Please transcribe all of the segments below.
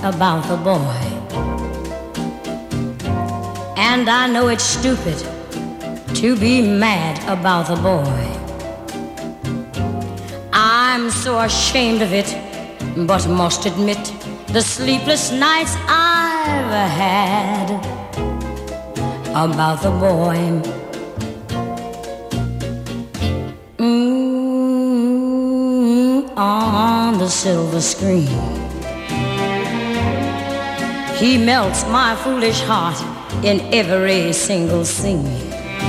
about the boy. And I know it's stupid to be mad about the boy. I'm so ashamed of it, but must admit the sleepless nights I've had about the boy. On the silver screen, he melts my foolish heart in every single scene.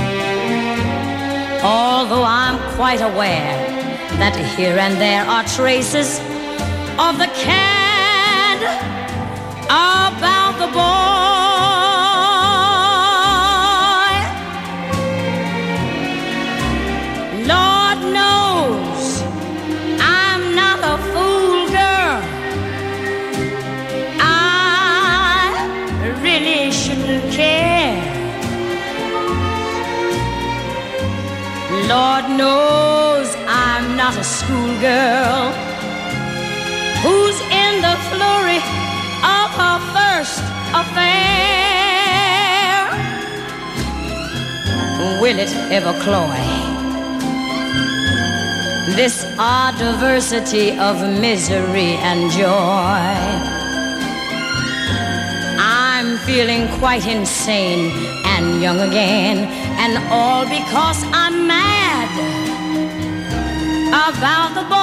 Although I'm quite aware that here and there are traces of the cad about the boy. Lord knows I'm not a fool, girl. I really shouldn't care. Lord knows I'm not a schoolgirl who's in the flurry of her first affair. Will it ever cloy this odd diversity of misery and joy? I'm feeling quite insane and young again, and all because I'm mad about the boy.